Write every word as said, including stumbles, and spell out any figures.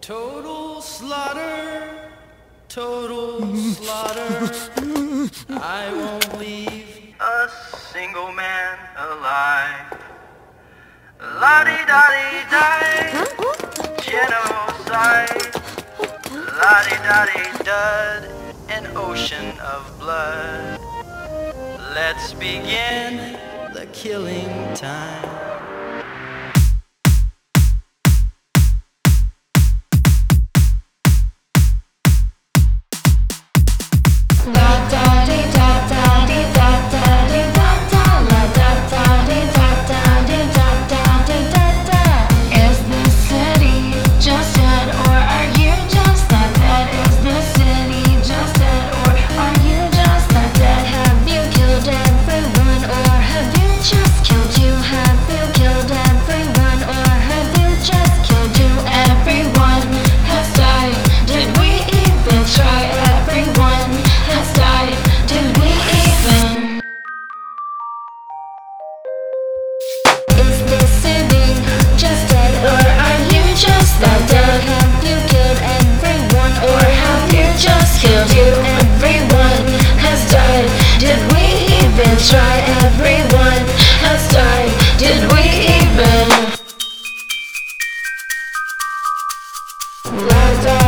Total slaughter, total slaughter. I won't leave a single man alive. La-di-da-di-di, genocide. La-di-da-di-dud, an ocean of blood. Let's begin the killing time. Try, everyone has died. Did we even? La, da,